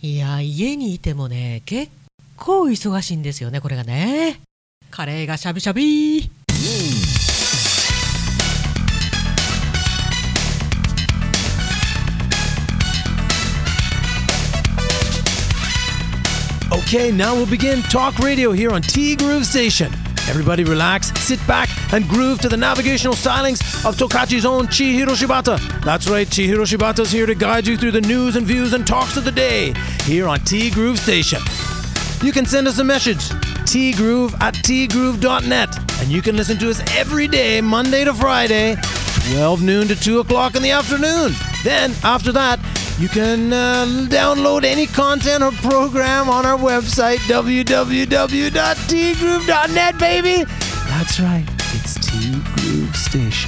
いや、家にいてもね、結構忙しいんですよね、これがね。カレーがしゃびしゃび。 Okay, now we'll begin Talk Radio here on T Groove Station. Everybody relax, sit back, and groove to the navigational stylings of Tokachi's own Chihiro Shibata. That's right, Chihiro Shibata's here to guide you through the news and views and talks of the day here on T Groove Station. You can send us a message, tgroove@tgroove.net, and you can listen to us every day, Monday to Friday, 12 noon to 2 o'clock in the afternoon. Then, after that, you can download any content or program on our website, www.tgroove.net, baby. That's right, it's T Groove Station.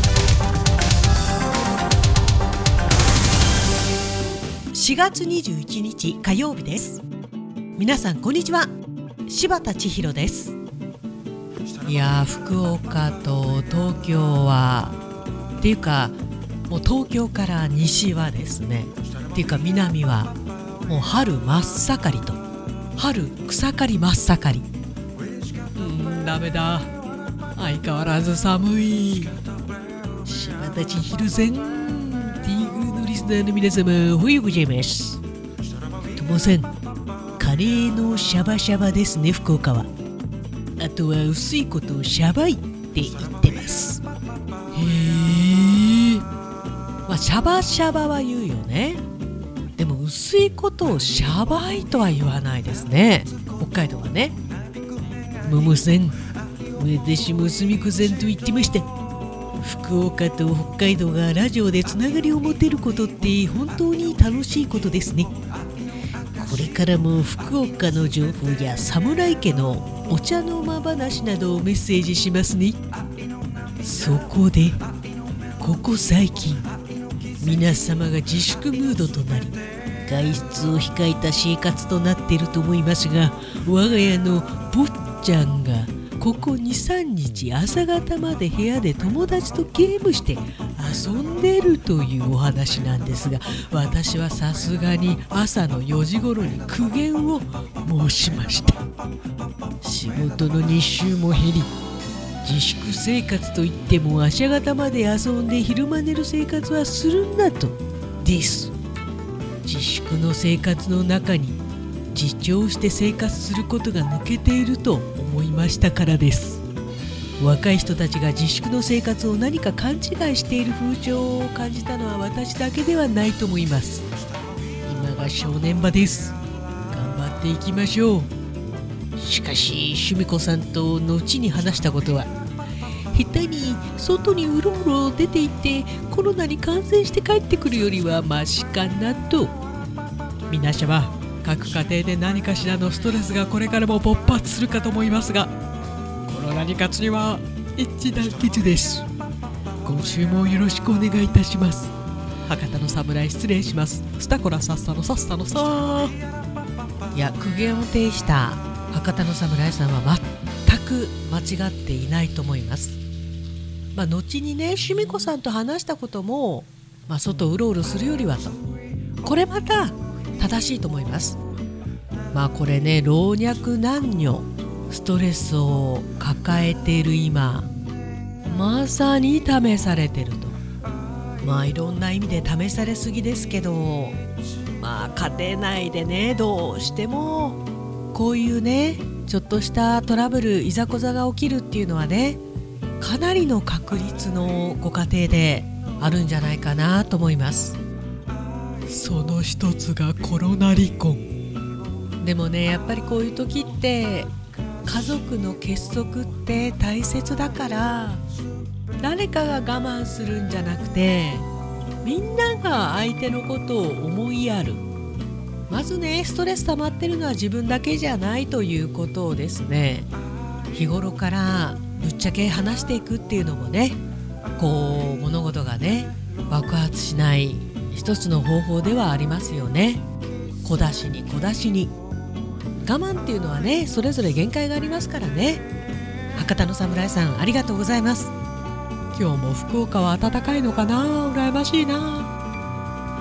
4月21日火曜日です。皆さんこんにちは。柴田千尋です。いや、福岡と東京はっていうか、もう東京から西はですね、っていうか南はもう春真っ盛りと、春草刈り真っ盛り。ダメだ、相変わらず寒い。柴田千尋さん、ティーグーのリスナーの皆様、おはようございます。ともさん、カレーのシャバシャバですね、福岡は。あとは薄いことをシャバいって言ってます。へー、まあ、シャバシャバは言うよね。でも薄いことをシャバいとは言わないですね、北海道はね。ももさん、私もすみこさんと言ってました。福岡と北海道がラジオでつながりを持てることって本当に楽しいことですね。これからも福岡の情報や侍家のお茶の間話などをメッセージしますね。そこでここ最近、皆様が自粛ムードとなり、外出を控えた生活となっていると思いますが、我が家の坊ちゃんがここ 2,3 日朝方まで部屋で友達とゲームして遊んでるというお話なんですが、私はさすがに朝の4時頃に苦言を申しました。仕事の日数も減り、自粛生活といっても朝方まで遊んで昼間寝る生活はするんだとです。自粛の生活の中に自重して生活することが抜けていると思いましたからです。若い人たちが自粛の生活を何か勘違いしている風潮を感じたのは私だけではないと思います。今が正念場です。頑張っていきましょう。しかし、しみこさんと後に話したことは、下手に外にうろうろ出て行ってコロナに感染して帰ってくるよりはマシかなと。皆様、各家庭で何かしらのストレスがこれからも勃発するかと思いますが、コロナに勝つには一致団結です。今週もよろしくお願いいたします。博多の侍、失礼します。スタコラさっさのさっさのさ。いや、苦言を呈した博多の侍さんは全く間違っていないと思います。後にね、しみこさんと話したことも、外うろうろするよりはと、これまた正しいと思います。これね、老若男女ストレスを抱えている今、まさに試されてると。いろんな意味で試されすぎですけど、家庭内でね、どうしてもこういうね、ちょっとしたトラブル、いざこざが起きるっていうのはね、かなりの確率のご家庭であるんじゃないかなと思います。その一つがコロナ離婚。でもね、やっぱりこういう時って家族の結束って大切だから、誰かが我慢するんじゃなくて、みんなが相手のことを思いやる。まずね、ストレス溜まってるのは自分だけじゃないということをですね、日頃からぶっちゃけ話していくっていうのもね、こう物事がね、爆発しない一つの方法ではありますよね。小出しに小出しに。我慢っていうのはね、それぞれ限界がありますからね。博多の侍さん、ありがとうございます。今日も福岡は暖かいのかな、羨ましいな。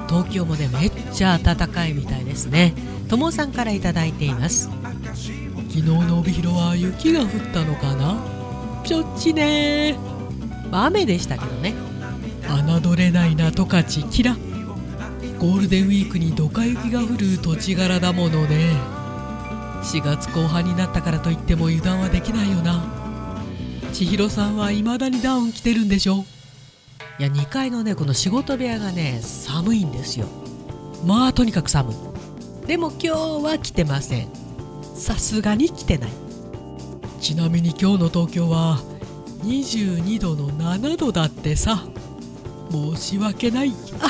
東京もねめっちゃ暖かいみたいですね。ともさんからいただいています。昨日の帯広は雪が降ったのかな。ちょっちね雨でしたけどね。侮れないな十勝キラ。ゴールデンウィークにドカ雪が降る土地柄だものね。4月後半になったからといっても油断はできないよな。千尋さんは未だにダウン着てるんでしょ。いや2階のねこの仕事部屋がね寒いんですよ。まあとにかく寒い。でも今日は着てません。さすがに着てない。ちなみに今日の東京は22度の7度だってさ。申し訳ない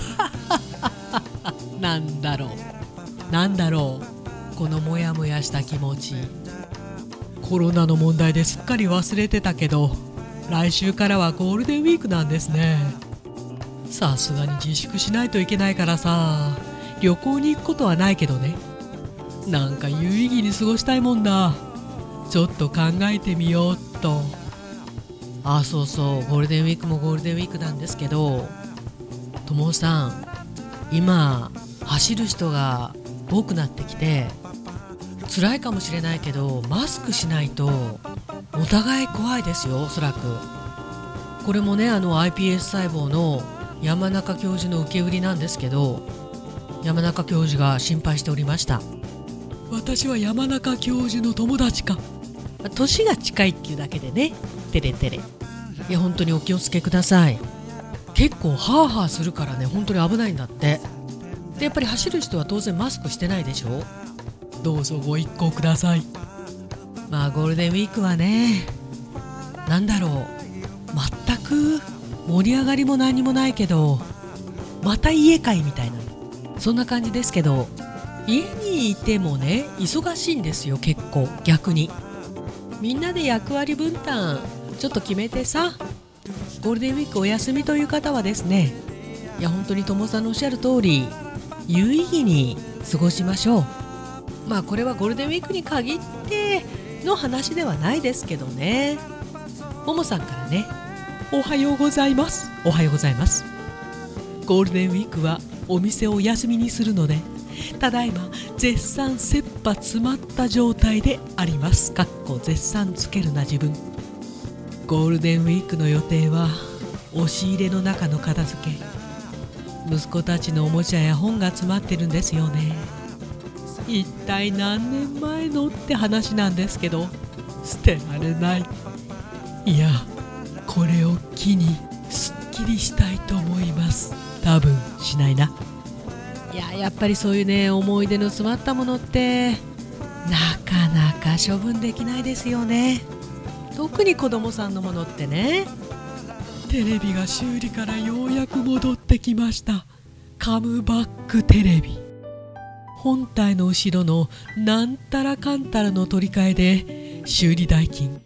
なんだろうこのモヤモヤした気持ち。コロナの問題ですっかり忘れてたけど、来週からはゴールデンウィークなんですね。さすがに自粛しないといけないからさ、旅行に行くことはないけどね。なんか有意義に過ごしたいもんだ。ちょっと考えてみようっと。そうそう、ゴールデンウィークもゴールデンウィークなんですけど、ともさん今走る人が多くなってきて辛いかもしれないけど、マスクしないとお互い怖いですよ。おそらくこれもねiPS 細胞の山中教授の受け売りなんですけど、山中教授が心配しておりました。私は山中教授の友達か。年が近いっていうだけでね、テレテレ。いや本当にお気をつけください。結構ハーハーするからね、本当に危ないんだって。でやっぱり走る人は当然マスクしてないでしょ。どうぞご一考ください。まあゴールデンウィークはね、なんだろう、全く盛り上がりも何もないけど、また家会みたいな、そんな感じですけど、家にいてもね忙しいんですよ。結構逆にみんなで役割分担ちょっと決めてさ、ゴールデンウィークお休みという方はですね、いや本当に友さんのおっしゃる通り有意義に過ごしましょう。まあこれはゴールデンウィークに限っての話ではないですけどね。ももさんからね、おはようございます。おはようございます。ゴールデンウィークはお店をお休みにするので、ただいま絶賛切羽詰まった状態であります。絶賛つけるな自分。ゴールデンウィークの予定は押し入れの中の片付け、息子たちのおもちゃや本が詰まってるんですよね。一体何年前のって話なんですけど、捨てられない。いやこれを機にすっきりしたいと思います。多分しないな。やっぱりそういうね思い出の詰まったものってなかなか処分できないですよね。特に子供さんのものってね。テレビが修理からようやく戻ってきました。カムバックテレビ。本体の後ろのなんたらかんたらの取り替えで修理代金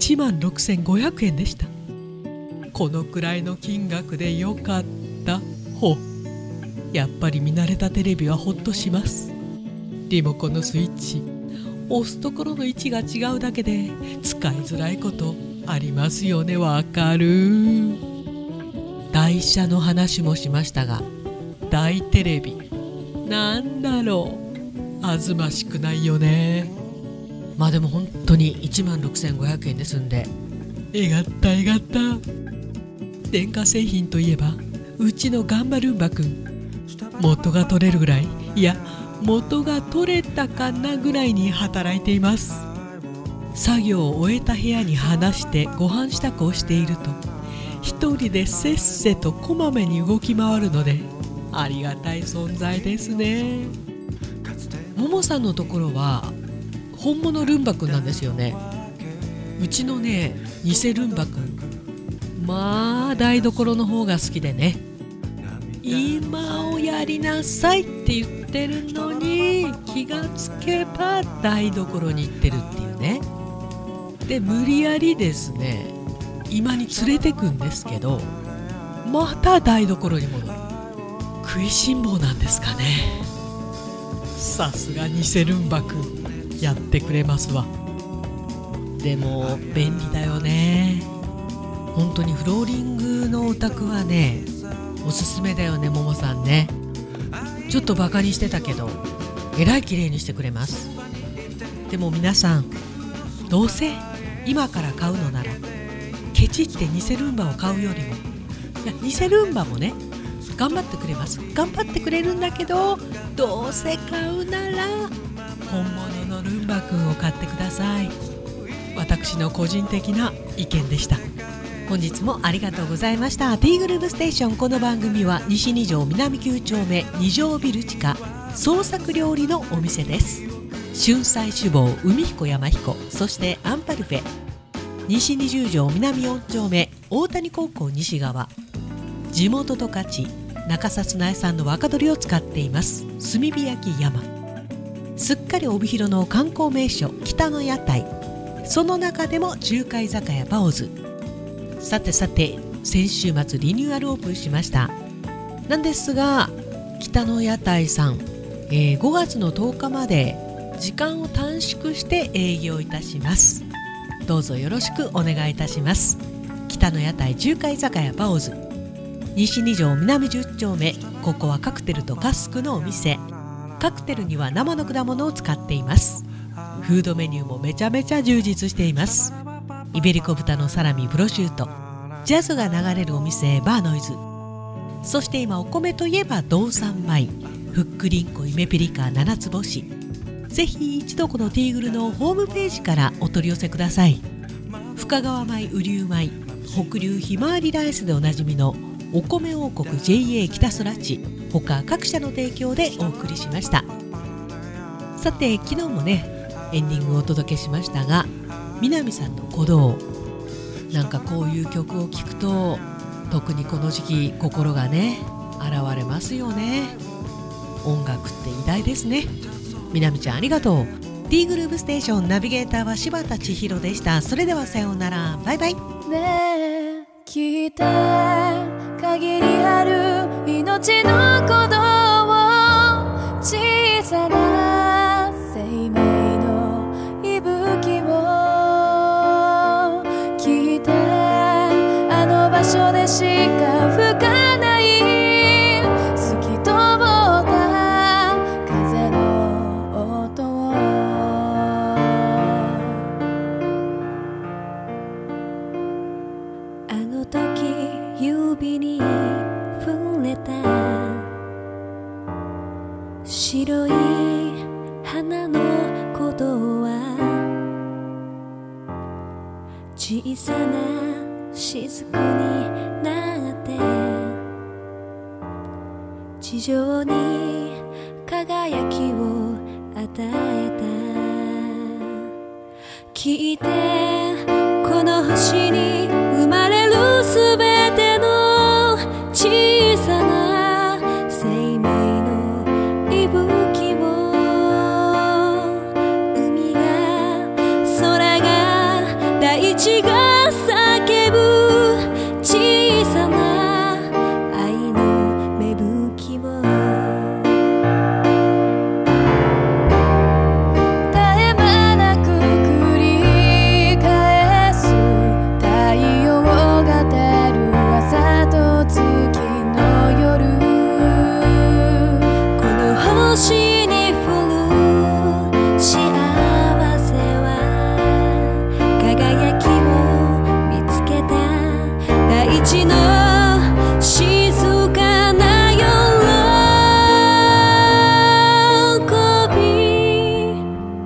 16,500円でした。このくらいの金額でよかった。やっぱり見慣れたテレビはホッとします。リモコンのスイッチ押すところの位置が違うだけで使いづらいことありますよね。わかる。台車の話もしましたが、大テレビなんだろう、あずましくないよね。まあでも本当に16,500円ですんで、えがったえがった。電化製品といえばうちのガンバルンバくん、元が取れるぐらい、いや元が取れたかなぐらいに働いています。作業を終えた部屋に離してご飯支度をしていると、一人でせっせとこまめに動き回るのでありがたい存在ですね。ももさんのところは本物ルンバくんなんですよね。うちのね偽ルンバくん、まあ台所の方が好きでね、今をやりなさいって言ってるのに気がつけば台所に行ってるっていうね。で無理やりですね今に連れてくんですけど、また台所に戻る。食いしん坊なんですかね。さすが偽ルンバくんやってくれますわ。でも便利だよね。本当にフローリングのお宅はねおすすめだよね、ももさんね。 ちょっとバカにしてたけどえらい綺麗にしてくれます。でも皆さん、どうせ今から買うのならケチって偽ルンバを買うよりも、いや偽ルンバもね頑張ってくれます。頑張ってくれるんだけど、どうせ買うなら本物のルンバくんを買ってください。私の個人的な意見でした。本日もありがとうございました。 T グルーヴステーション。この番組は西2条南9丁目2条ビル地下創作料理のお店です。春菜酒坊海彦山彦、そしてアンパルフェ、西20条南4丁目大谷高校西側、地元十勝中札内産の若鶏を使っています炭火焼き山。すっかり帯広の観光名所北の屋台、その中でも中華居酒屋バオズ。さてさて、先週末リニューアルオープンしましたなんですが、北の屋台さん、5月の10日まで時間を短縮して営業いたします。どうぞよろしくお願いいたします。北の屋台中華居酒屋バオズ、西2条南10丁目。ここはカクテルとカスクのお店。カクテルには生の果物を使っています。フードメニューもめちゃめちゃ充実しています。イベリコ豚のサラミ、プロシュート、ジャズが流れるお店バーノイズ、そして今お米といえば道産米、ふっくりんこ夢ピリカ七つ星。ぜひ一度このティーグルのホームページからお取り寄せください。深川米、雨竜米、北流ひまわりライスでおなじみのお米王国 JA 北空地、他各社の提供でお送りしました。さて昨日もねエンディングをお届けしましたが、南さんの鼓動、なんかこういう曲を聴くと特にこの時期心がね現れますよね。音楽って偉大ですね。南ちゃんありがとう。 T グルーヴステーション、ナビゲーターは柴田千尋でした。それではさようなら、バイバイ。 ねえ聞いて、限りある命の鼓動を、小さな生命の息吹を聞いて、あの場所でしか吹かない透き通った風の音を、あの時指に触れた白い花の鼓動は、小さな雫になって地上に輝きを与えた。聞いて、この星に生まれるすべての小さな生命の息吹を、海が空が大地が叫ぶ小さな愛の芽吹きを、絶え間なく繰り返す太陽が照る朝と月の夜、この星に降る幸せは、輝きを見つけた大地の静かな喜び。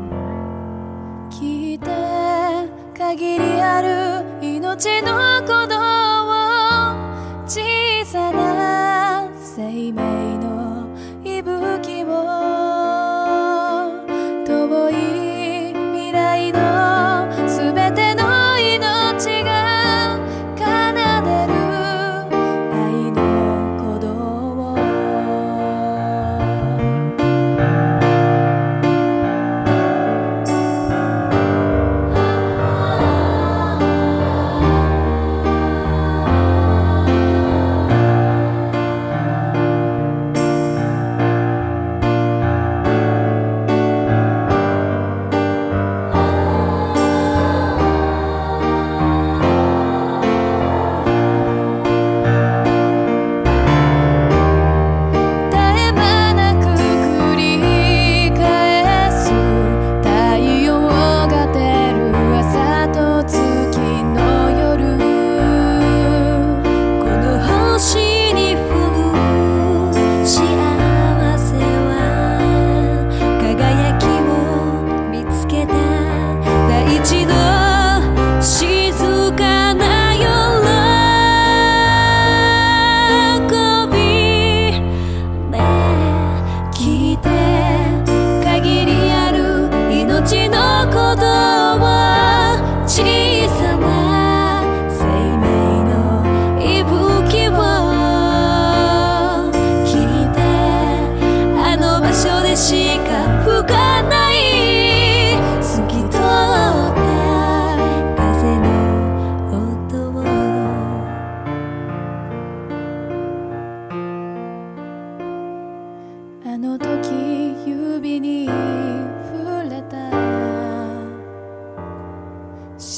聞いて、限りある命の鼓動を、小さな生命の息吹を、遠い未来のすべての命が奏でる愛の鼓動を、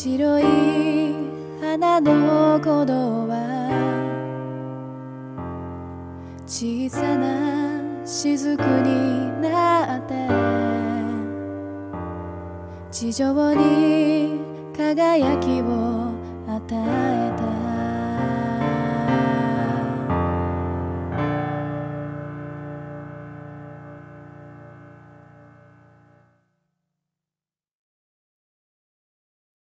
白い花の鼓動は小さな雫になって地上に輝きを与えた